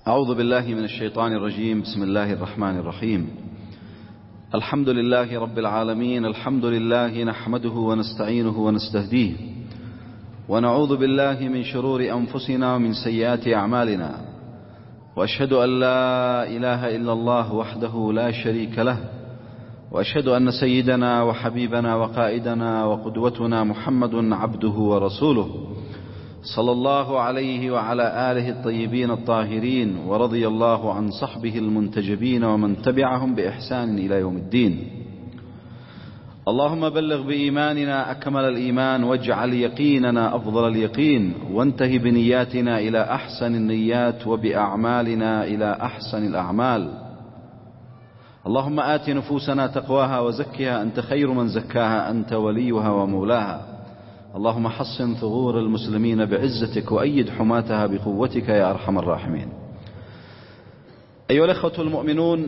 أعوذ بالله من الشيطان الرجيم. بسم الله الرحمن الرحيم. الحمد لله رب العالمين. الحمد لله نحمده ونستعينه ونستهديه، ونعوذ بالله من شرور أنفسنا ومن سيئات أعمالنا، وأشهد أن لا إله إلا الله وحده لا شريك له، وأشهد أن سيدنا وحبيبنا وقائدنا وقدوتنا محمد عبده ورسوله، صلى الله عليه وعلى آله الطيبين الطاهرين، ورضي الله عن صحبه المنتجبين ومن تبعهم بإحسان إلى يوم الدين. اللهم بلغ بإيماننا أكمل الإيمان، واجعل يقيننا أفضل اليقين، وانته بنياتنا إلى أحسن النيات، وبأعمالنا إلى أحسن الأعمال. اللهم آت نفوسنا تقواها وزكها، أنت خير من زكاها، أنت وليها ومولاها. اللهم حصن ثغور المسلمين بعزتك، وأيد حماتها بقوتك يا أرحم الراحمين. أيها الأخوة المؤمنون،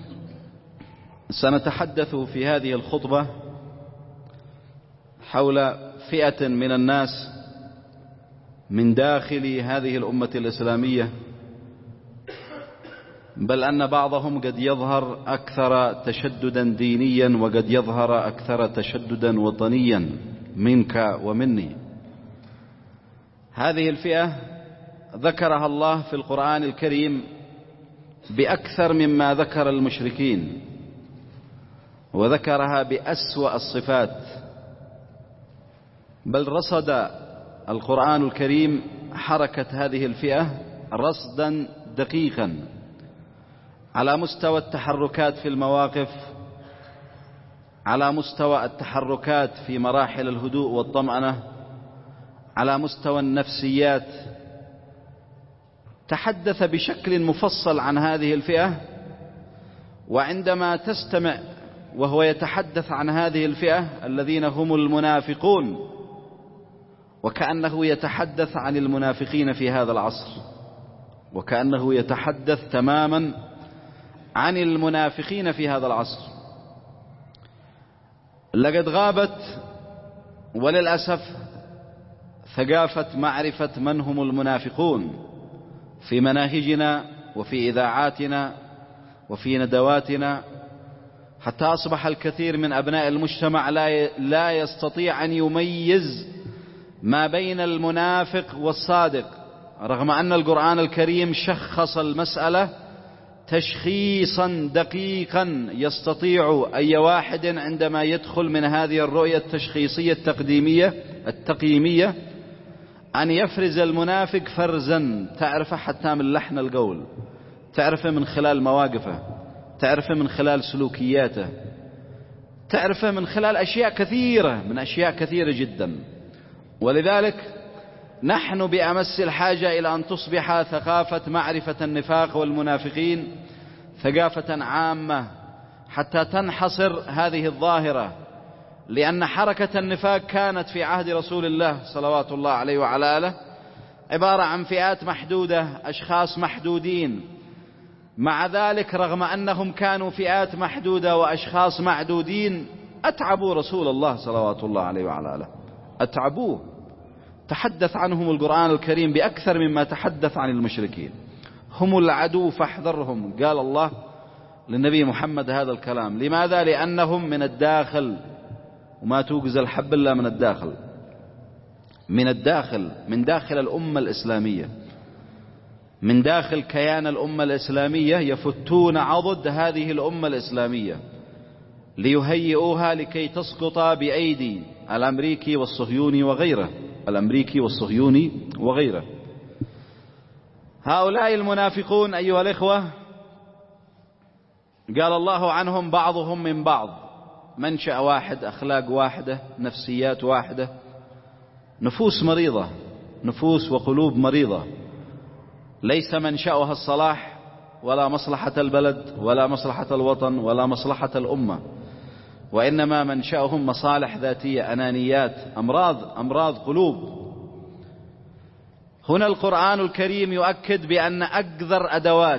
سنتحدث في هذه الخطبة حول فئة من الناس من داخل هذه الأمة الإسلامية، بل أن بعضهم قد يظهر أكثر تشددا دينيا، وقد يظهر أكثر تشددا وطنيا منك ومني. هذه الفئة ذكرها الله في القرآن الكريم بأكثر مما ذكر المشركين، وذكرها بأسوأ الصفات، بل رصد القرآن الكريم حركة هذه الفئة رصدا دقيقا على مستوى التحركات في المواقف، على مستوى التحركات في مراحل الهدوء والطمأنة، على مستوى النفسيات. تحدث بشكل مفصل عن هذه الفئة، وعندما تستمع وهو يتحدث عن هذه الفئة الذين هم المنافقون، وكأنه يتحدث عن المنافقين في هذا العصر، وكأنه يتحدث تماما عن المنافقين في هذا العصر. لقد غابت وللأسف ثقافة معرفة من هم المنافقون في مناهجنا وفي إذاعاتنا وفي ندواتنا، حتى أصبح الكثير من أبناء المجتمع لا يستطيع أن يميز ما بين المنافق والصادق، رغم أن القرآن الكريم شخص المسألة تشخيصا دقيقا يستطيع أي واحد عندما يدخل من هذه الرؤية التشخيصية التقييمية أن يفرز المنافق فرزا تعرفه حتى من لحن القول، تعرفه من خلال مواقفه، تعرفه من خلال سلوكياته، تعرفه من خلال أشياء كثيرة جدا. ولذلك نحن بأمس الحاجة إلى أن تصبح ثقافة معرفة النفاق والمنافقين ثقافة عامة حتى تنحصر هذه الظاهرة، لأن حركة النفاق كانت في عهد رسول الله صلوات الله عليه وعلى آله عبارة عن فئات محدودة، أشخاص محدودين. مع ذلك رغم أنهم كانوا فئات محدودة وأشخاص معدودين، أتعبوا رسول الله صلوات الله عليه وعلى آله، أتعبوه. تحدث عنهم القرآن الكريم بأكثر مما تحدث عن المشركين. هم العدو فاحذرهم، قال الله للنبي محمد هذا الكلام. لماذا؟ لأنهم من الداخل، وما توجز الحب إلا من الداخل، من داخل الأمة الإسلامية، من داخل كيان الأمة الإسلامية، يفتون عضد هذه الأمة الإسلامية ليهيئوها لكي تسقط بأيدي الأمريكي والصهيوني وغيره. هؤلاء المنافقون أيها الإخوة قال الله عنهم بعضهم من بعض، منشأ واحد، أخلاق واحدة، نفسيات واحدة، نفوس مريضة، نفوس وقلوب مريضة، ليس منشأها الصلاح ولا مصلحة البلد ولا مصلحة الوطن ولا مصلحة الأمة، وإنما منشأهم مصالح ذاتية، أنانيات، أمراض قلوب. هنا القرآن الكريم يؤكد بأن أقذر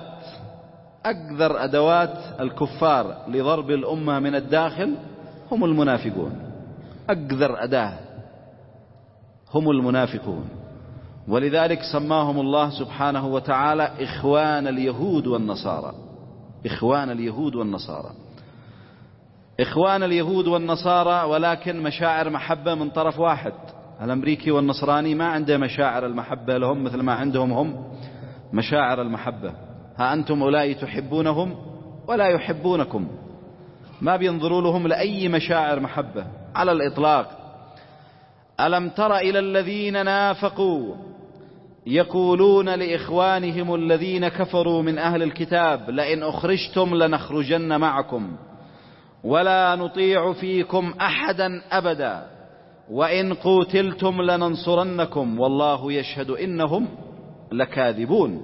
أدوات الكفار لضرب الأمة من الداخل هم المنافقون. أقذر أداة هم المنافقون. ولذلك سماهم الله سبحانه وتعالى إخوان اليهود والنصارى. إخوان اليهود والنصارى، إخوان اليهود والنصارى، ولكن مشاعر محبة من طرف واحد. الأمريكي والنصراني ما عنده مشاعر المحبة لهم مثل ما عندهم هم مشاعر المحبة. ها أنتم أولئك تحبونهم ولا يحبونكم، ما بينظروا لهم لأي مشاعر محبة على الإطلاق. ألم تر إلى الذين نافقوا يقولون لإخوانهم الذين كفروا من أهل الكتاب لئن أخرجتم لنخرجن معكم ولا نطيع فيكم أحدا أبدا وإن قوتلتم لننصرنكم والله يشهد إنهم لكاذبون.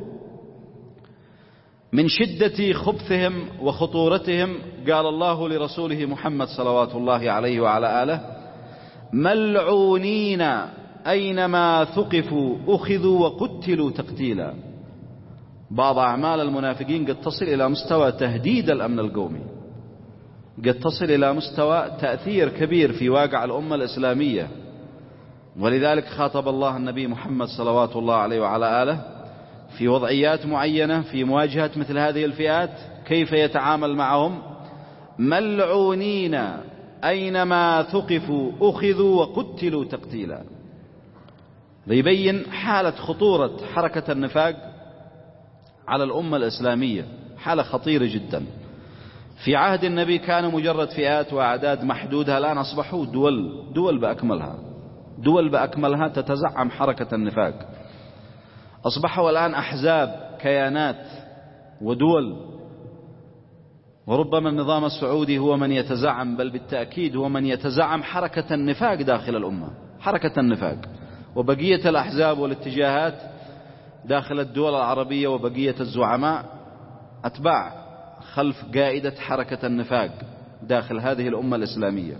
من شدة خبثهم وخطورتهم قال الله لرسوله محمد صلوات الله عليه وعلى آله: ملعونين أينما ثقفوا أخذوا وقتلوا تقتيلا. بعض أعمال المنافقين قد تصل إلى مستوى تهديد الأمن القومي، قد تصل إلى مستوى تأثير كبير في واقع الأمة الإسلامية. ولذلك خاطب الله النبي محمد صلوات الله عليه وعلى آله في وضعيات معينة في مواجهة مثل هذه الفئات كيف يتعامل معهم: ملعونين أينما ثقفوا أخذوا وقتلوا تقتيلا. ليبين حالة خطورة حركة النفاق على الأمة الإسلامية، حالة خطيرة جدا. في عهد النبي كانوا مجرد فئات وأعداد محدودة، الآن أصبحوا دول بأكملها، دول بأكملها تتزعم حركة النفاق. أصبحوا الآن أحزاب، كيانات ودول. وربما النظام السعودي هو من يتزعم، بل بالتأكيد هو من يتزعم حركة النفاق داخل الأمة، حركة النفاق. وبقية الأحزاب والاتجاهات داخل الدول العربية وبقية الزعماء أتباع خلف قائدة حركة النفاق داخل هذه الأمة الإسلامية.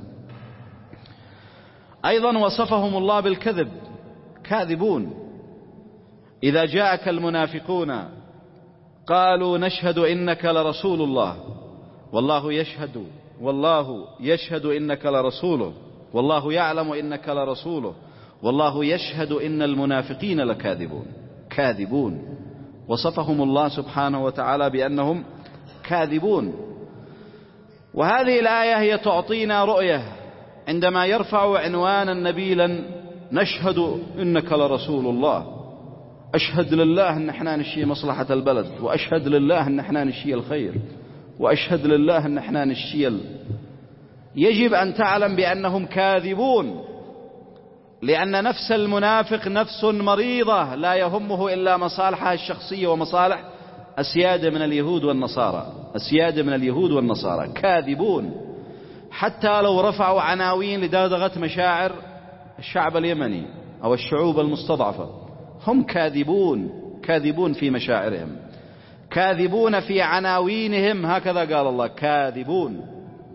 أيضا وصفهم الله بالكذب، كاذبون. إذا جاءك المنافقون قالوا نشهد إنك لرسول الله والله يشهد إنك لرسوله والله يعلم إنك لرسوله والله يشهد إن المنافقين لكاذبون. كاذبون، وصفهم الله سبحانه وتعالى بأنهم كاذبون. وهذه الآية هي تعطينا رؤية عندما يرفع عنوانا نبيلا: نشهد إنك لرسول الله، أشهد لله أن احنا نشي مصلحة البلد، وأشهد لله أن احنا نشي الخير، وأشهد لله أن احنا نشي يجب أن تعلم بأنهم كاذبون، لأن نفس المنافق نفس مريضة لا يهمه إلا مصالحه الشخصية ومصالح أسياد من اليهود والنصارى، أسياد من اليهود والنصارى. كاذبون، حتى لو رفعوا عناوين لدغدغة مشاعر الشعب اليمني أو الشعوب المستضعفة، هم كاذبون، كاذبون في مشاعرهم، كاذبون في عناوينهم، هكذا قال الله: كاذبون.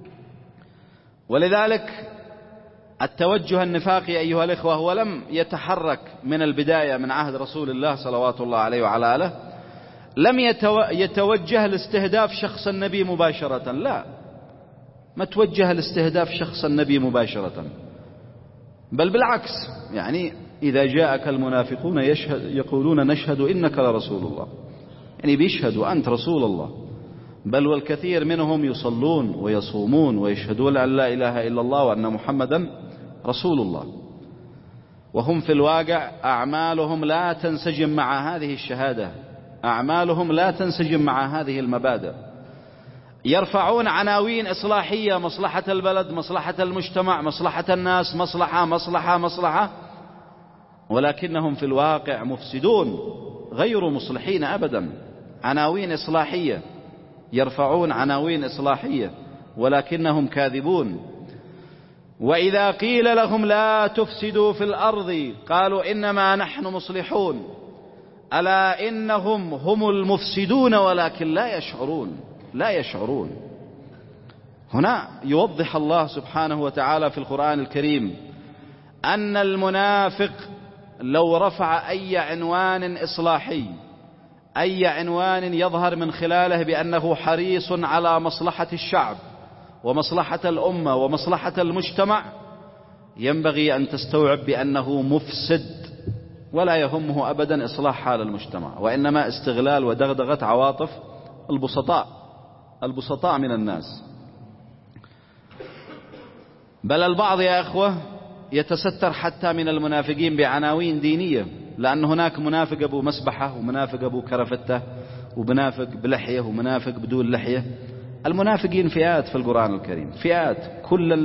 ولذلك التوجه النفاقي أيها الإخوة هو لم يتحرك من البداية من عهد رسول الله صلوات الله عليه وعلى آله، لم يتوجه لاستهداف شخص النبي مباشرة، لا، ما توجه لاستهداف شخص النبي مباشرة، بل بالعكس. يعني إذا جاءك المنافقون يقولون نشهد إنك لرسول الله، يعني بيشهدوا أنت رسول الله. بل والكثير منهم يصلون ويصومون ويشهدون أن لا إله إلا الله وأن محمدا رسول الله، وهم في الواقع أعمالهم لا تنسجم مع هذه الشهادة، أعمالهم لا تنسجم مع هذه المبادئ. يرفعون عناوين إصلاحية: مصلحة البلد، مصلحة المجتمع، مصلحة الناس، مصلحة مصلحة مصلحة، ولكنهم في الواقع مفسدون غير مصلحين أبدا. عناوين إصلاحية، يرفعون عناوين إصلاحية ولكنهم كاذبون. وإذا قيل لهم لا تفسدوا في الأرض قالوا إنما نحن مصلحون ألا إنهم هم المفسدون ولكن لا يشعرون، لا يشعرون. هنا يوضح الله سبحانه وتعالى في القرآن الكريم أن المنافق لو رفع أي عنوان إصلاحي، أي عنوان يظهر من خلاله بأنه حريص على مصلحة الشعب ومصلحة الأمة ومصلحة المجتمع، ينبغي أن تستوعب بأنه مفسد ولا يهمه أبدا إصلاح حال المجتمع، وإنما استغلال ودغدغة عواطف البسطاء من الناس. بل البعض يا أخوة يتستر حتى من المنافقين بعناوين دينية، لأن هناك منافق أبو مسبحة، ومنافق أبو كرفتة، ومنافق بلحية، ومنافق بدون لحية. المنافقين فئات في القرآن الكريم، فئات، كل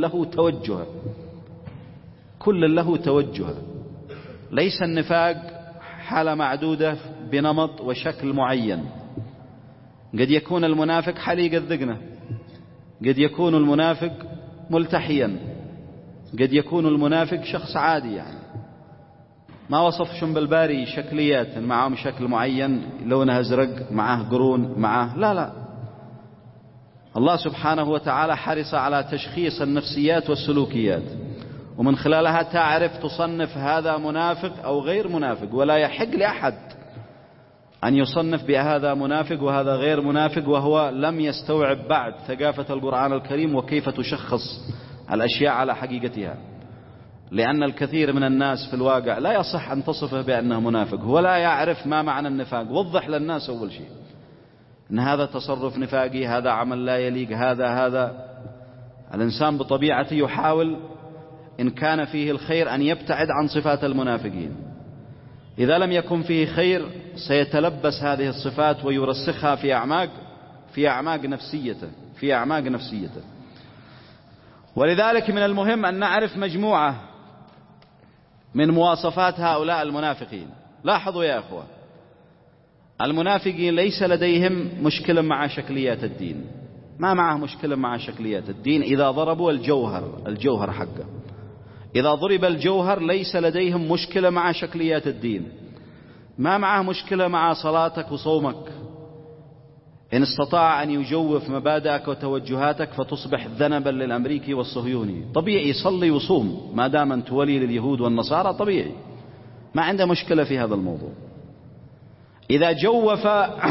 له توجه. ليس النفاق حالة معدودة بنمط وشكل معين. قد يكون المنافق حليق الذقنة، قد يكون المنافق ملتحيا، قد يكون المنافق شخص عادي، يعني ما وصفشم بالباري شكليات معهم شكل معين، لونه أزرق، معه قرون، معه لا. الله سبحانه وتعالى حرص على تشخيص النفسيات والسلوكيات، ومن خلالها تعرف تصنف هذا منافق أو غير منافق. ولا يحق لأحد أن يصنف بهذا منافق وهذا غير منافق وهو لم يستوعب بعد ثقافة القرآن الكريم وكيف تشخص الأشياء على حقيقتها. لأن الكثير من الناس في الواقع لا يصح أن تصفه بأنه منافق، هو لا يعرف ما معنى النفاق. وضح للناس أول شيء أن هذا تصرف نفاقي، هذا عمل لا يليق، هذا. الإنسان بطبيعته يحاول إن كان فيه الخير أن يبتعد عن صفات المنافقين. إذا لم يكن فيه خير سيتلبس هذه الصفات ويرسخها في أعماق نفسيته. ولذلك من المهم أن نعرف مجموعة من مواصفات هؤلاء المنافقين. لاحظوا يا أخوة، المنافقين ليس لديهم مشكلة مع شكليات الدين، ما معه مشكلة مع شكليات الدين. إذا ضربوا الجوهر حقه، إذا ضرب الجوهر ليس لديهم مشكلة مع شكليات الدين. ما معه مشكلة مع صلاتك وصومك، إن استطاع أن يجوف مبادئك وتوجهاتك فتصبح ذنبا للأمريكي والصهيوني. طبيعي يصلي وصوم ما دام أنت ولي لليهود والنصارى، طبيعي ما عنده مشكلة في هذا الموضوع. إذا جوف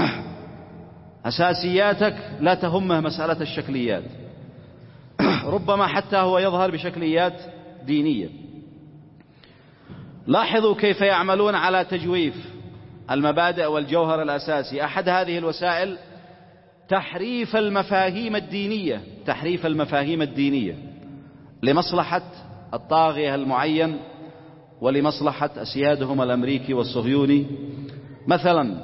أساسياتك لا تهمه مسألة الشكليات، ربما حتى هو يظهر بشكليات دينية. لاحظوا كيف يعملون على تجويف المبادئ والجوهر الأساسي. أحد هذه الوسائل تحريف المفاهيم الدينية لمصلحة الطاغية المعين ولمصلحة أسيادهم الأمريكي والصهيوني. مثلا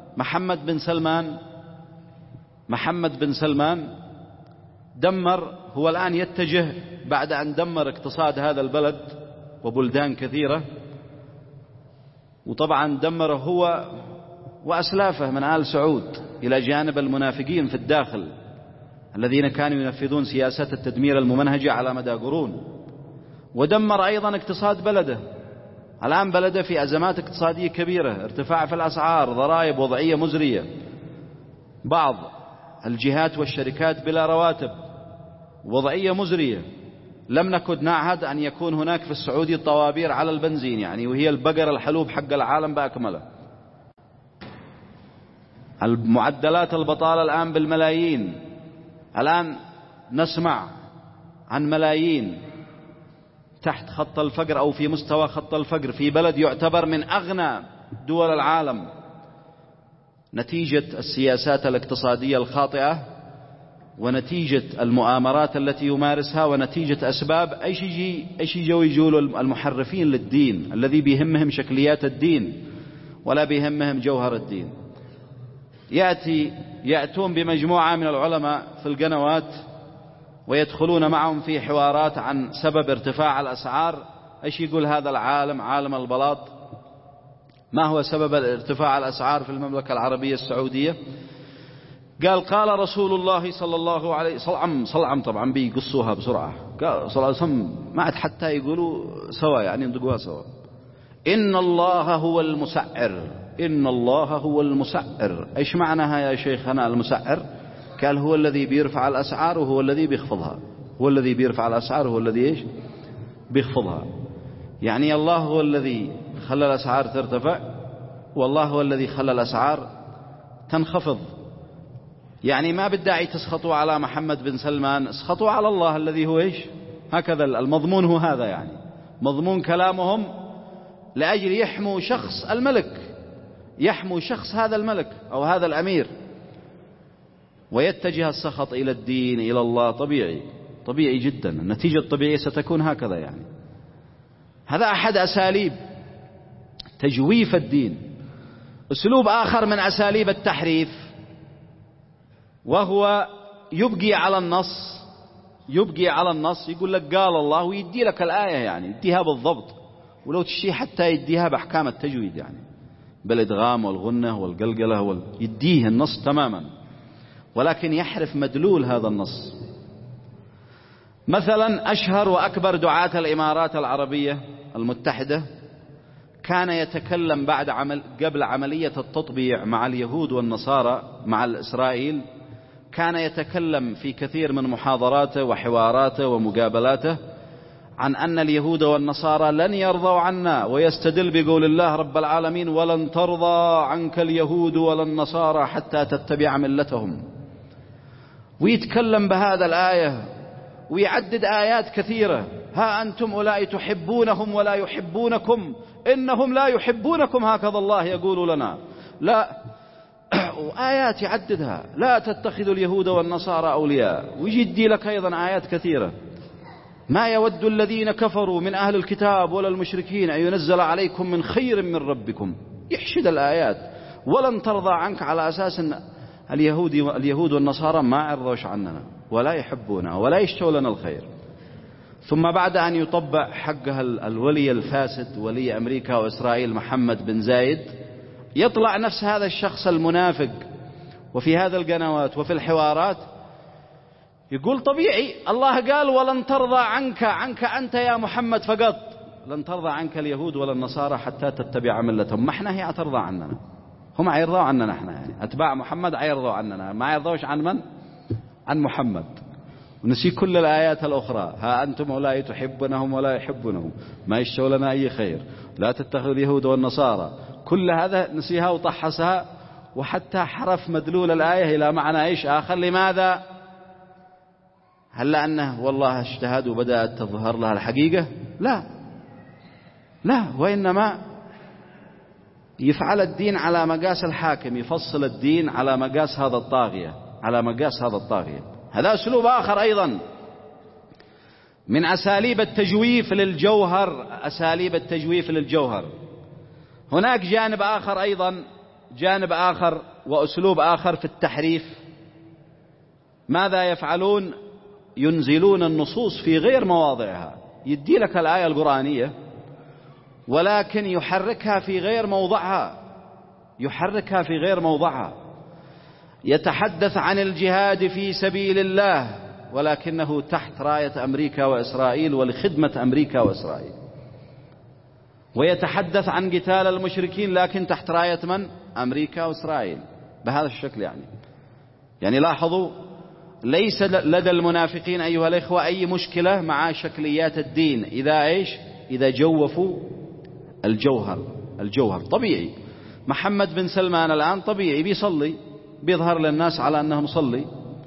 محمد بن سلمان دمر، هو الآن يتجه بعد أن دمر اقتصاد هذا البلد وبلدان كثيرة، وطبعا دمره هو وأسلافه من آل سعود، إلى جانب المنافقين في الداخل الذين كانوا ينفذون سياسات التدمير الممنهجة على مدى قرون. ودمر أيضا اقتصاد بلده. الآن بلده في أزمات اقتصادية كبيرة، ارتفاع في الأسعار، ضرائب، وضعية مزرية، بعض الجهات والشركات بلا رواتب، وضعية مزرية. لم نكد نعهد أن يكون هناك في السعودية طوابير على البنزين، يعني وهي البقر الحلوب حق العالم بأكمله. المعدلات البطالة الآن بالملايين. الآن نسمع عن ملايين تحت خط الفقر أو في مستوى خط الفقر في بلد يعتبر من أغنى دول العالم، نتيجة السياسات الاقتصادية الخاطئة، ونتيجة المؤامرات التي يمارسها، ونتيجة أسباب ايش يجولوا المحرفين للدين الذي بيهمهم شكليات الدين ولا بيهمهم جوهر الدين. يأتون بمجموعة من العلماء في القنوات ويدخلون معهم في حوارات عن سبب ارتفاع الأسعار. ايش يقول هذا العالم، عالم البلاط؟ ما هو سبب ارتفاع الأسعار في المملكة العربية السعودية؟ قال رسول الله صلى الله عليه وسلم، طبعا بيقصوها بسرعة، قال صلى الله عليه وسلم ما عاد حتى يقولوا سوا، يعني ينطقوها سوا، إن الله هو المسعر، إن الله هو المسعر. إيش معناها يا شيخنا المسعر؟ قال هو الذي بيرفع الأسعار وهو الذي بيخفضها، هو الذي بيرفع الأسعار وهو الذي إيش بيخفضها. يعني الله هو الذي خلى الأسعار ترتفع، والله هو الذي خلى الأسعار تنخفض. يعني ما بالداعي تسخطوا على محمد بن سلمان، اسخطوا على الله الذي هو إيش. هكذا المضمون هو هذا، يعني مضمون كلامهم لأجل يحموا شخص الملك، يحموا شخص هذا الملك أو هذا الأمير، ويتجه السخط إلى الدين إلى الله. طبيعي جدا، النتيجة الطبيعية ستكون هكذا يعني. هذا أحد أساليب تجويف الدين. أسلوب آخر من أساليب التحريف وهو يبقي على النص، يقول لك قال الله ويدي لك الآية، يعني يديها بالضبط، ولو تشي حتى يديها بأحكام التجويد يعني بالإدغام والغنة والقلقلة يديه النص تماما، ولكن يحرف مدلول هذا النص. مثلا أشهر وأكبر دعاة الإمارات العربية المتحدة كان يتكلم قبل عملية التطبيع مع اليهود والنصارى مع إسرائيل، كان يتكلم في كثير من محاضراته وحواراته ومقابلاته عن أن اليهود والنصارى لن يرضوا عنا، ويستدل بقول الله رب العالمين: ولن ترضى عنك اليهود ولا النصارى حتى تتبع ملتهم. ويتكلم بهذا الآية ويعدد آيات كثيرة: ها أنتم أولئك تحبونهم ولا يحبونكم، إنهم لا يحبونكم، هكذا الله يقول لنا. لا، وآيات يعددها: لا تتخذوا اليهود والنصارى أولياء. ويجي لك أيضا آيات كثيرة: ما يود الذين كفروا من أهل الكتاب ولا المشركين أن ينزل عليكم من خير من ربكم. يحشد الآيات. ولن ترضى عنك على أساس أن اليهود والنصارى ما يرضوش عننا ولا يحبونا ولا يشتوا لنا الخير. ثم بعد أن يطبع حقها الولي الفاسد ولي أمريكا وإسرائيل محمد بن زايد، يطلع نفس هذا الشخص المنافق وفي هذا القنوات وفي الحوارات يقول: طبيعي الله قال ولن ترضى عنك أنت يا محمد فقط، لن ترضى عنك اليهود ولا النصارى حتى تتبع ملتهم. ما احنا هي ترضى عننا، هم عيرضوا عننا، احنا يعني أتباع محمد عيرضوا عننا، ما يرضوش عن من؟ عن محمد. ونسي كل الآيات الأخرى: ها أنتم أولئك تحبونهم ولا يحبونهم، ما يشتوا لنا أي خير، لا تتخذوا اليهود والنصارى. كل هذا نسيها وطحسها، وحتى حرف مدلول الآية إلى معنى إيش آخر. لماذا؟ هل لأنه والله اجتهد وبدأت تظهر لها الحقيقة؟ لا، وإنما يفعل الدين على مقاس الحاكم، يفصل الدين على مقاس هذا الطاغية. هذا أسلوب آخر أيضا من أساليب التجويف للجوهر. هناك جانب آخر وأسلوب آخر في التحريف. ماذا يفعلون؟ ينزلون النصوص في غير مواضعها. يدي لك الآية القرآنية ولكن يحركها في غير موضعها. يتحدث عن الجهاد في سبيل الله ولكنه تحت راية أمريكا وإسرائيل ولخدمة أمريكا وإسرائيل. ويتحدث عن قتال المشركين لكن تحت راية من؟ أمريكا وإسرائيل. بهذا الشكل يعني لاحظوا، ليس لدى المنافقين أيها الإخوة أي مشكلة مع شكليات الدين إذا جوفوا الجوهر. طبيعي محمد بن سلمان الآن طبيعي بيصلي، بيظهر للناس على أنه مصلي،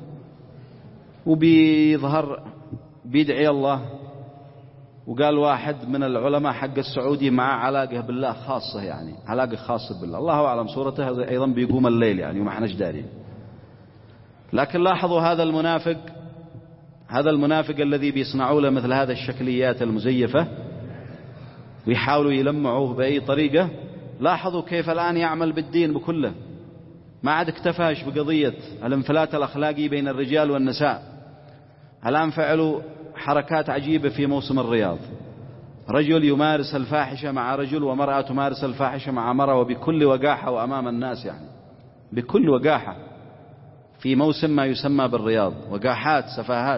وبيظهر بيدعي الله. وقال واحد من العلماء حق السعودي مع علاقة بالله خاصة، يعني علاقة خاصة بالله، الله أعلم صورته أيضا بيقوم الليل يعني وما احناش دارين. لكن لاحظوا هذا المنافق الذي بيصنعوا له مثل هذا الشكليات المزيفة ويحاولوا يلمعوه بأي طريقة. لاحظوا كيف الآن يعمل بالدين بكله، ما عاد اكتفاش بقضية الانفلات الأخلاقي بين الرجال والنساء. الآن فعلوا حركات عجيبة في موسم الرياض، رجل يمارس الفاحشة مع رجل، ومرأة تمارس الفاحشة مع مرأة، وبكل وقاحة وأمام الناس، يعني بكل وقاحة في موسم ما يسمى بالرياض. وقاحات، سفاهات.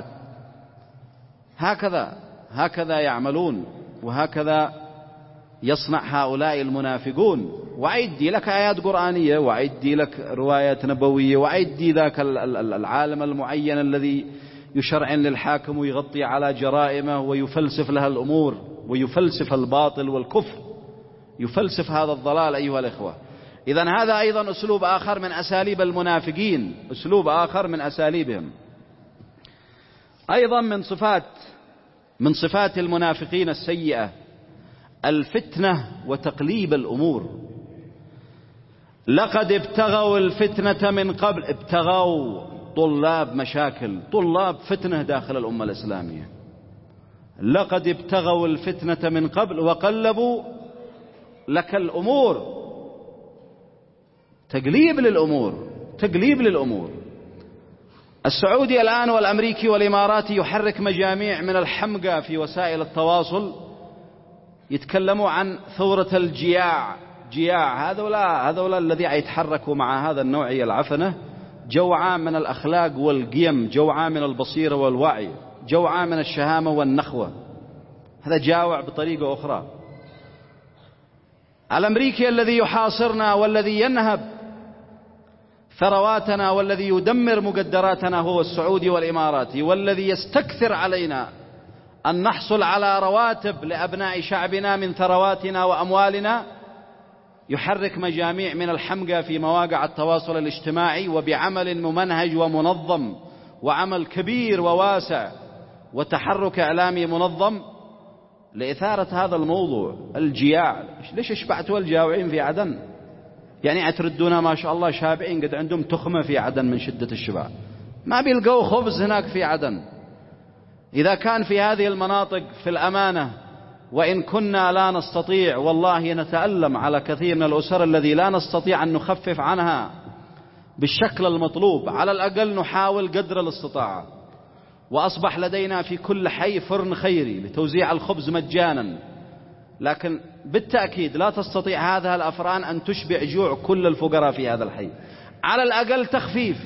هكذا يعملون، وهكذا يصنع هؤلاء المنافقون. وعيدي لك آيات قرآنية، وعيدي لك روايات نبوية، وعيدي ذاك العالم المعين الذي يشرعن للحاكم ويغطي على جرائمه ويفلسف لها الأمور، ويفلسف الباطل والكفر، يفلسف هذا الضلال أيها الإخوة. إذن هذا أيضا أسلوب آخر من أساليب المنافقين، أسلوب آخر من أساليبهم. أيضا من صفات المنافقين السيئة الفتنة وتقليب الأمور. لقد ابتغوا الفتنة من قبل، ابتغوا طلاب مشاكل، طلاب فتنة داخل الأمة الإسلامية. لقد ابتغوا الفتنة من قبل وقلبوا لك الأمور. تقليب للأمور، تقليب للأمور. السعودي الآن والأمريكي والإماراتي يحرك مجاميع من الحمقى في وسائل التواصل، يتكلموا عن ثورة الجياع. جياع هذولا الذي يتحركوا مع هذا النوعية العفنة، جوعان من الأخلاق والقيم، جوعان من البصيرة والوعي، جوعان من الشهامة والنخوة. هذا جاوع بطريقة أخرى. الأمريكي الذي يحاصرنا والذي ينهب ثرواتنا والذي يدمر مقدراتنا هو السعودي والإماراتي، والذي يستكثر علينا أن نحصل على رواتب لأبناء شعبنا من ثرواتنا وأموالنا، يحرك مجاميع من الحمقى في مواقع التواصل الاجتماعي وبعمل ممنهج ومنظم وعمل كبير وواسع وتحرك إعلامي منظم لإثارة هذا الموضوع الجياع. ليش اشبعتوا الجاوعين في عدن؟ يعني أتردونا ما شاء الله شابعين قد عندهم تخمة في عدن من شدة الشبع، ما بيلقوا خبز هناك في عدن. إذا كان في هذه المناطق في الأمانة، وإن كنا لا نستطيع، والله نتألم على كثير من الأسر الذي لا نستطيع أن نخفف عنها بالشكل المطلوب، على الأقل نحاول قدر الاستطاعة. وأصبح لدينا في كل حي فرن خيري لتوزيع الخبز مجانا، لكن بالتأكيد لا تستطيع هذه الأفران أن تشبع جوع كل الفقراء في هذا الحي، على الأقل تخفيف.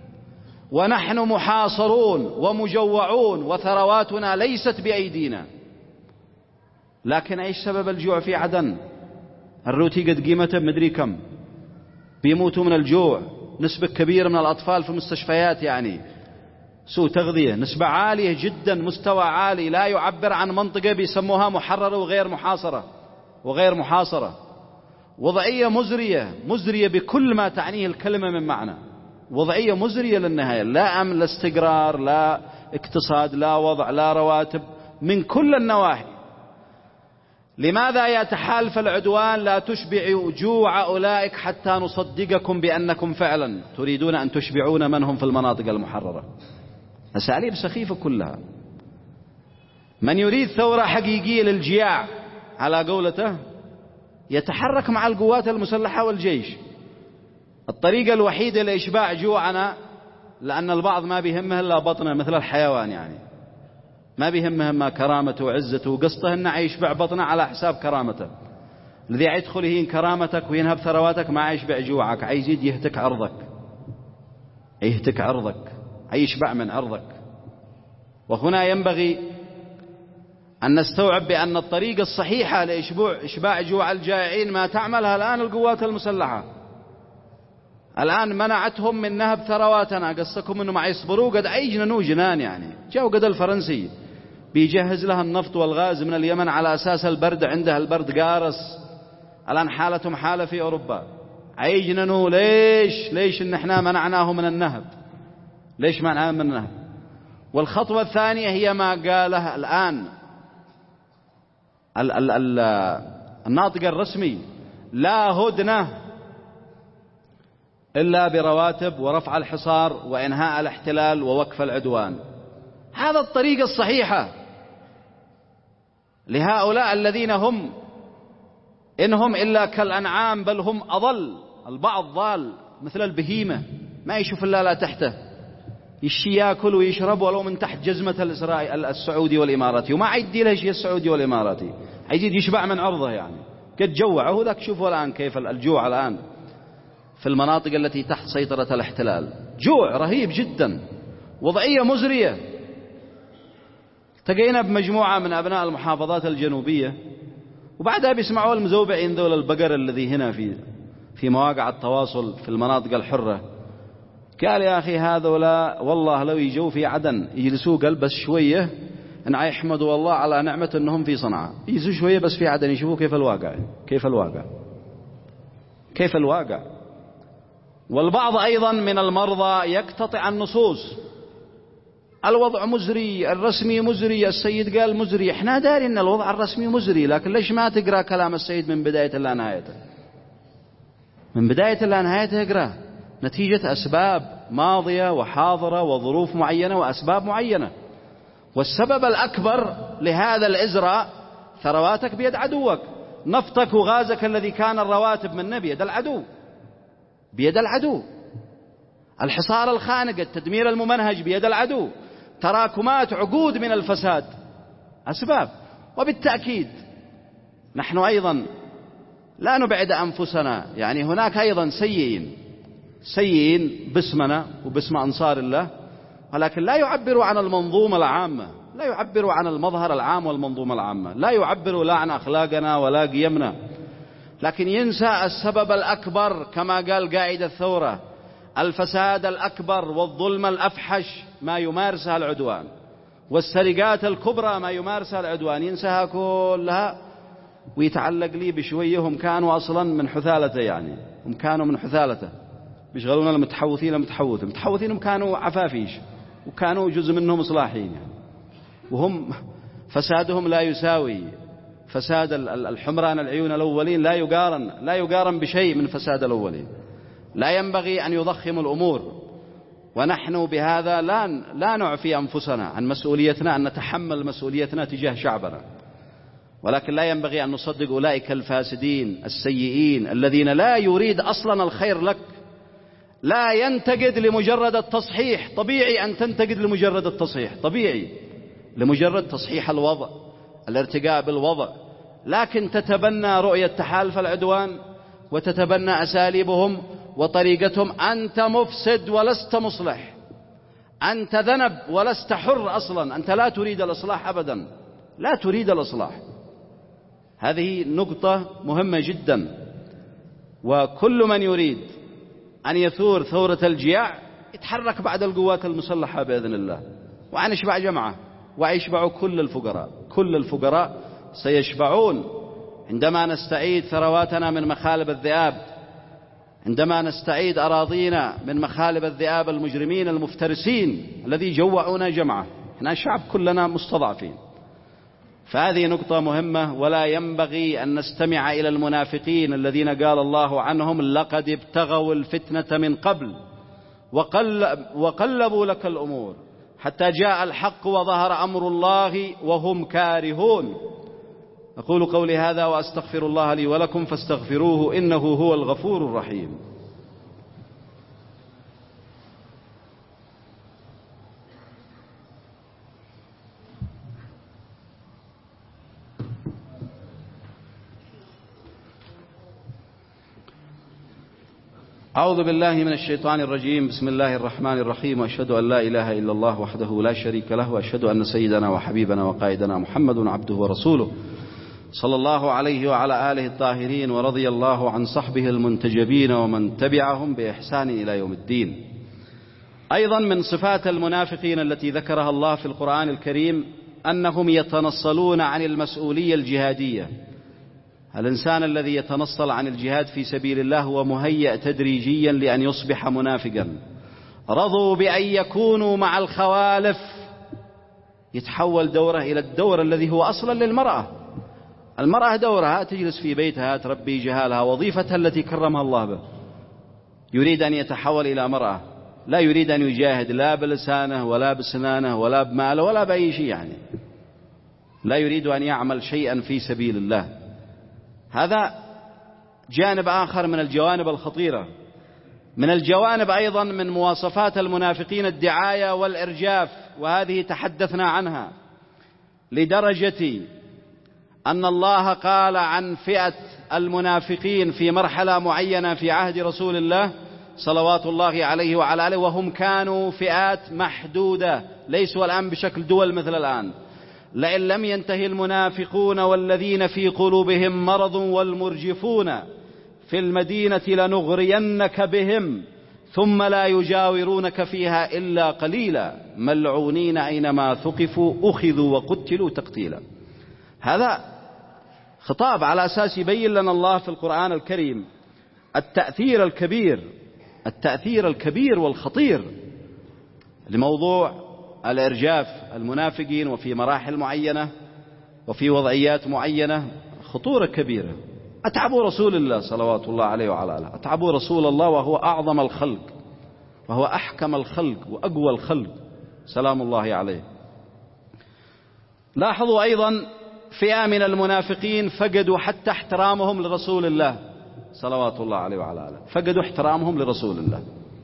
ونحن محاصرون ومجوعون وثرواتنا ليست بأيدينا. لكن أي سبب الجوع في عدن؟ الروتي قد قيمته مدري كم، بيموتوا من الجوع، نسبة كبيرة من الأطفال في المستشفيات، يعني سوء تغذية، نسبة عالية جدا، مستوى عالي لا يعبر عن منطقة بيسموها محررة وغير محاصرة وغير محاصرة. وضعية مزرية بكل ما تعنيه الكلمة من معنى، وضعية مزرية للنهاية، لا أمن، لا استقرار، لا اقتصاد، لا وضع، لا رواتب، من كل النواحي. لماذا يتحالف العدوان؟ لا تشبعوا جوع أولئك حتى نصدقكم بأنكم فعلا تريدون أن تشبعون من هم في المناطق المحررة. أساليب سخيفة كلها. من يريد ثورة حقيقية للجياع على قولته يتحرك مع القوات المسلحة والجيش. الطريقة الوحيدة لإشباع جوعنا، لأن البعض ما بيهمه إلا بطنه مثل الحيوان، يعني ما بيهمه ما كرامته وعزته وقصته، إنه يشبع بطنه على حساب كرامته. الذي يدخل يهين كرامتك وينهب ثرواتك ما يشبع جوعك، يزيد يهتك عرضك، يهتك عرضك، يشبع من عرضك. وهنا ينبغي أن نستوعب بأن الطريقة الصحيحة لإشباع جوع الجائعين ما تعملها الآن القوات المسلحة. الآن منعتهم من نهب ثرواتنا، قصكم أنه ما يصبروا قد عيجنوا جنان، يعني جاءوا قد الفرنسي بيجهز لها النفط والغاز من اليمن على أساس البرد، عندها البرد قارس. الآن حالتهم حالة في أوروبا، عيجنوا. ليش إن احنا منعناه من النهب؟ ليش منعناه من النهب؟ والخطوة الثانية هي ما قاله الآن الناطق الرسمي: لا هدنة إلا برواتب ورفع الحصار وإنهاء الاحتلال ووقف العدوان. هذا الطريقة الصحيحة لهؤلاء الذين هم إنهم إلا كالأنعام بل هم أضل. البعض ضال مثل البهيمة، ما يشوف إلا لا تحته، يشي ياكل ويشرب ولو من تحت جزمة السعودي والإماراتي، وما عيدي له شيء السعودي والإماراتي، عيد يشبع من عرضه. يعني قد جوعه ذاك. شوفوا الآن كيف الجوع الآن في المناطق التي تحت سيطرة الاحتلال، جوع رهيب جدا، وضعية مزرية. التقينا بمجموعة من أبناء المحافظات الجنوبية، وبعدها بيسمعوا المزوبعين ذول البقر الذي هنا في مواقع التواصل في المناطق الحرة. قال: يا أخي هذولا والله لو يجوا في عدن يجلسوا قلب بس شوية أن يحمدوا الله على نعمة أنهم في صنعاء، يجلسوا شوية بس في عدن يشوفوا كيف الواقع. والبعض أيضا من المرضى يقتطع النصوص الوضع مزري، الرسمي مزري، السيد قال مزري. احنا داري ان الوضع الرسمي مزري، لكن ليش ما تقرأ كلام السيد من بداية إلى نهايته؟ من بداية إلى نهايته اقرأ، نتيجة أسباب ماضية وحاضرة وظروف معينة وأسباب معينة. والسبب الأكبر لهذا الإزراء ثرواتك بيد عدوك، نفطك وغازك الذي كان الرواتب منه بيد العدو، بيد العدو. الحصار الخانق، التدمير الممنهج بيد العدو. تراكمات عقود من الفساد أسباب. وبالتأكيد نحن أيضا لا نبعد أنفسنا، يعني هناك أيضا سيئين باسمنا وباسم أنصار الله، ولكن لا يعبروا عن المنظومة العامة، لا يعبروا عن المظهر العام والمنظومة العامة، لا يعبروا لا عن أخلاقنا ولا قيمنا، لكن ينسى السبب الأكبر كما قال قائد الثورة: الفساد الأكبر والظلم الأفحش ما يمارسها العدوان، والسرقات الكبرى ما يمارسها العدوان. ينساها كلها ويتعلق لي بشوية هم كانوا أصلا من حثالته، يعني هم كانوا من حثالته، بيشغلون المتحوثين هم كانوا عفافيش، وكانوا جزء منهم إصلاحيين يعني. وهم فسادهم لا يساوي فساد الحمران العيون الأولين، لا يقارن بشيء من فساد الأولين. لا ينبغي أن يضخم الأمور، ونحن بهذا لا نعفي أنفسنا عن مسؤوليتنا، أن نتحمل مسؤوليتنا تجاه شعبنا، ولكن لا ينبغي أن نصدق أولئك الفاسدين السيئين الذين لا يريد أصلا الخير لك. لا ينتقد لمجرد التصحيح، طبيعي أن تنتقد لمجرد التصحيح، طبيعي لمجرد تصحيح الوضع، الارتقاء بالوضع، لكن تتبنى رؤية تحالف العدوان وتتبنى أساليبهم وطريقتهم. أنت مفسد ولست مصلح، أنت ذنب ولست حر أصلا، أنت لا تريد الإصلاح أبدا، لا تريد الإصلاح. هذه نقطة مهمة جدا. وكل من يريد أن يثور ثورة الجياع يتحرك بعد القوات المسلحة بإذن الله، وأن يشبع جمعة ويشبع كل الفقراء سيشبعون عندما نستعيد ثرواتنا من مخالب الذئاب، عندما نستعيد أراضينا من مخالب الذئاب المجرمين المفترسين الذي جوعونا جمعة. احنا الشعب كلنا مستضعفين. فهذه نقطة مهمة، ولا ينبغي أن نستمع إلى المنافقين الذين قال الله عنهم: لقد ابتغوا الفتنة من قبل وقلبوا لك الأمور حتى جاء الحق وظهر أمر الله وهم كارهون. أقول قولي هذا وأستغفر الله لي ولكم فاستغفروه إنه هو الغفور الرحيم. أعوذ بالله من الشيطان الرجيم. بسم الله الرحمن الرحيم. وأشهد أن لا إله إلا الله وحده لا شريك له، وأشهد أن سيدنا وحبيبنا وقائدنا محمد عبده ورسوله صلى الله عليه وعلى آله الطاهرين، ورضي الله عن صحبه المنتجبين ومن تبعهم بإحسان إلى يوم الدين. أيضا من صفات المنافقين التي ذكرها الله في القرآن الكريم أنهم يتنصلون عن المسؤولية الجهادية. الإنسان الذي يتنصل عن الجهاد في سبيل الله هو مهيأ تدريجيا لأن يصبح منافقا. رضوا بأن يكونوا مع الخوالف، يتحول دوره إلى الدور الذي هو أصلا للمرأة. المرأة دورها تجلس في بيتها تربي جهالها، وظيفتها التي كرمها الله به. يريد أن يتحول إلى مرأة، لا يريد أن يجاهد لا بلسانه ولا بسنانه ولا بماله ولا بأي شيء، يعني لا يريد أن يعمل شيئا في سبيل الله. هذا جانب آخر من الجوانب الخطيرة. من الجوانب أيضا من مواصفات المنافقين الدعاية والإرجاف، وهذه تحدثنا عنها، لدرجة أن الله قال عن فئة المنافقين في مرحلة معينة في عهد رسول الله صلوات الله عليه وعلى آله: وهم كانوا فئات محدودة، ليسوا الآن بشكل دول مثل الآن. لئن لم ينتهي المنافقون والذين في قلوبهم مرض والمرجفون في المدينة لنغرينك بهم ثم لا يجاورونك فيها إلا قليلا ملعونين أينما ثقفوا أخذوا وقتلوا تقتيلا. هذا خطاب على أساس يبين لنا الله في القرآن الكريم التأثير الكبير والخطير لموضوع الإرجاف المنافقين وفي مراحل معينة وفي وضعيات معينة خطورة كبيرة. أتعبوا رسول الله صلوات الله عليه وعلى آله، أتعبوا رسول الله وهو أعظم الخلق وهو أحكم الخلق وأقوى الخلق سلام الله عليه. لاحظوا أيضا فئة من المنافقين فقدوا حتى احترامهم لرسول الله صلوات الله عليه وعلى آله، فقدوا احترامهم لرسول الله.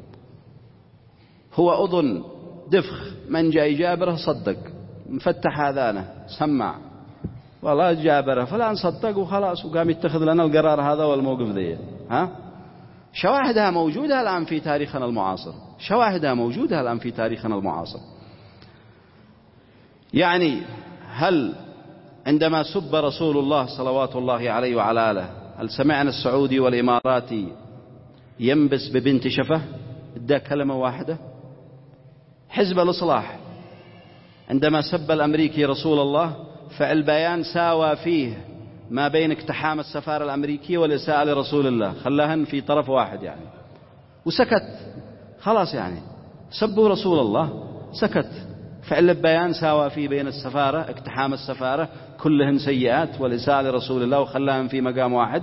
هو أذن دفخ، من جاي جابره صدق، مفتح آذانه سمع، والله جابره فلان صدق وخلاص، وقام يتخذ لنا القرار هذا والموقف ذي. شواهدها موجودة الآن في تاريخنا المعاصر، شواهدها موجودة الآن في تاريخنا المعاصر. يعني هل عندما سب رسول الله صلوات الله عليه وعلى آله هل سمعنا السعودي والإماراتي ينبس ببنت شفه ادى كلمة واحدة؟ حزب الإصلاح عندما سب الأمريكي رسول الله فعل بيان ساوى فيه ما بين اقتحام السفارة الأمريكية والإساءة لرسول الله، خلاهن في طرف واحد يعني، وسكت خلاص. يعني سبوا رسول الله سكت، فعل البيان ساوى فيه بين السفارة اقتحام السفارة كلهن سيئات والإساءة لرسول الله وخلاهن في مقام واحد.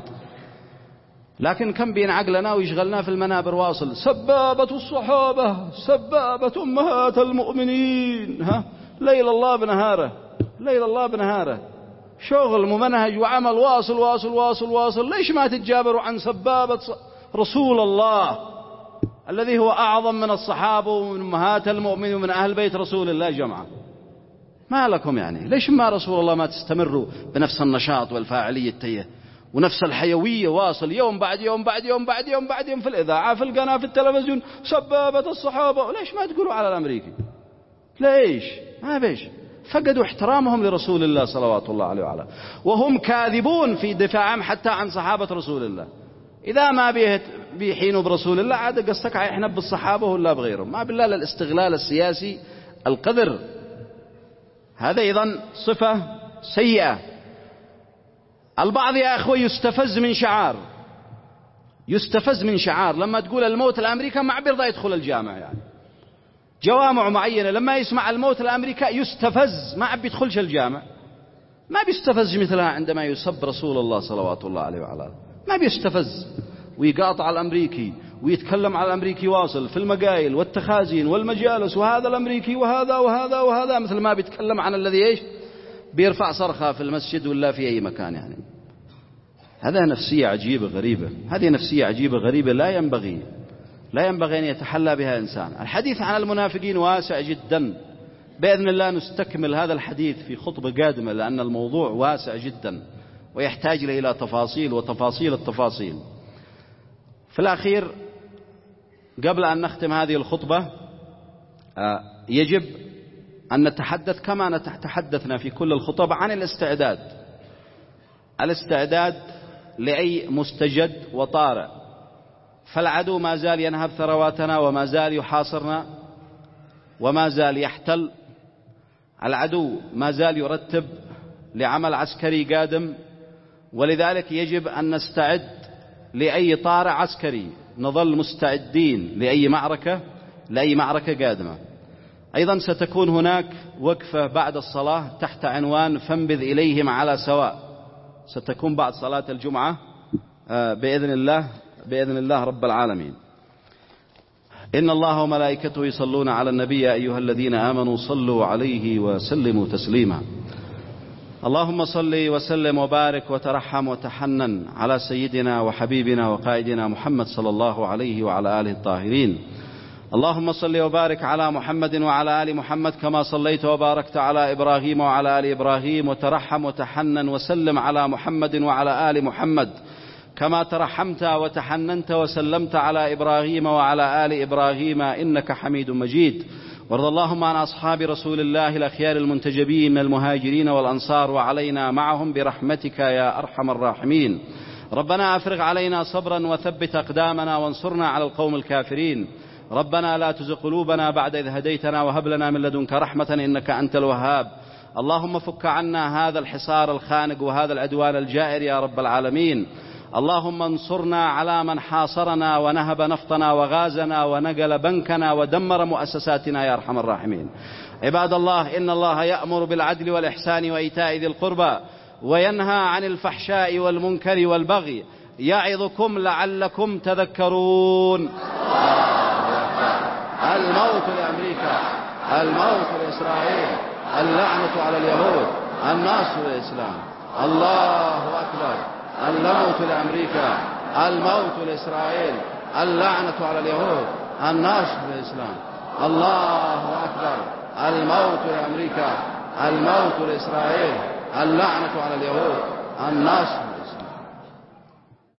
لكن كم بين عقلنا ويشغلنا في المنابر واصل سبابة الصحابة، سبابة أمهات المؤمنين، ليل الله بنهاره، ليل الله بنهاره، شغل ممنهج وعمل واصل واصل واصل واصل. ليش ما تتجابروا عن سبابة رسول الله الذي هو أعظم من الصحابة ومن أمهات المؤمنين ومن أهل بيت رسول الله جمعا؟ ما لكم يعني؟ ليش ما رسول الله ما تستمروا بنفس النشاط والفاعلية التيه ونفس الحيوية واصل يوم بعد يوم بعد يوم بعد يوم بعد يوم في الإذاعة في القناة في التلفزيون سبابة الصحابة؟ ليش ما تقولوا على الأمريكي؟ ليش؟ ما بيش؟ فقدوا احترامهم لرسول الله صلوات الله عليه وعلى، وهم كاذبون في دفاعهم حتى عن صحابة رسول الله. إذا ما بيحينوا برسول الله عاد قصتك احنا بالصحابة ولا بغيرهم، ما بالله الاستغلال السياسي القذر. هذا أيضا صفة سيئة. البعض يا أخوة يستفز من شعار، يستفز من شعار لما تقول الموت الأمريكا ما بيرضى يدخل الجامع. يعني جوامع معينة لما يسمع الموت الأمريكا يستفز، ما عم بيدخلش الجامع. ما بيستفز مثلها عندما يسب رسول الله صلوات الله عليه وعلى آله، ما بيستفز ويقاطع الأمريكي ويتكلم على الأمريكي واصل في المقايل والتخازين والمجالس، وهذا الأمريكي وهذا وهذا وهذا، مثل ما بيتكلم عن الذي إيش بيرفع صرخة في المسجد ولا في أي مكان. يعني هذا نفسية عجيبة غريبة، هذه نفسية عجيبة غريبة لا ينبغي أن يتحلى بها إنسان. الحديث عن المنافقين واسع جدا، بإذن الله نستكمل هذا الحديث في خطبة قادمة، لأن الموضوع واسع جدا ويحتاج إلى تفاصيل وتفاصيل التفاصيل. في الأخير قبل أن نختم هذه الخطبة يجب أن نتحدث كما تحدثنا في كل الخطب عن الاستعداد لأي مستجد وطارئ. فالعدو ما زال ينهب ثرواتنا وما زال يحاصرنا وما زال يحتل. العدو ما زال يرتب لعمل عسكري قادم، ولذلك يجب أن نستعد لأي طارئ عسكري، نظل مستعدين لأي معركة قادمة. أيضا ستكون هناك وقفة بعد الصلاة تحت عنوان فانبذ إليهم على سواء، ستكون بعد صلاة الجمعة بإذن الله رب العالمين. إن الله وملائكته يصلون على النبي يا أيها الذين آمنوا صلوا عليه وسلموا تسليما. اللهم صل وسلم وبارك وترحم وتحنن على سيدنا وحبيبنا وقائدنا محمد صلى الله عليه وعلى آله الطاهرين. اللهم صل وبارك على محمد وعلى آل محمد كما صليت وباركت على إبراهيم وعلى آل إبراهيم، وترحم وتحنن وسلم على محمد وعلى آل محمد كما ترحمت وتحننت وسلمت على إبراهيم وعلى آل إبراهيم إنك حميد مجيد. وارض اللهم عن أصحاب رسول الله الأخيار المنتجبين من المهاجرين والأنصار وعلينا معهم برحمتك يا أرحم الراحمين. ربنا أفرغ علينا صبرا وثبت أقدامنا وانصرنا على القوم الكافرين. ربنا لا تزغ قلوبنا بعد إذ هديتنا وهب لنا من لدنك رحمة إنك أنت الوهاب. اللهم فك عنا هذا الحصار الخانق وهذا العدوان الجائر يا رب العالمين. اللهم انصرنا على من حاصرنا ونهب نفطنا وغازنا ونقل بنكنا ودمر مؤسساتنا يا أرحم الراحمين. عباد الله، إن الله يأمر بالعدل والإحسان وإيتاء ذي القربى وينهى عن الفحشاء والمنكر والبغي يعظكم لعلكم تذكرون. الموت لأمريكا، الموت لإسرائيل، اللعنة على اليهود، النصر للإسلام. الله أكبر. الموت لأمريكا، الموت لإسرائيل، اللعنة على اليهود، النصر للإسلام. الله أكبر. الموت لأمريكا، الموت لإسرائيل، اللعنة على اليهود، النصر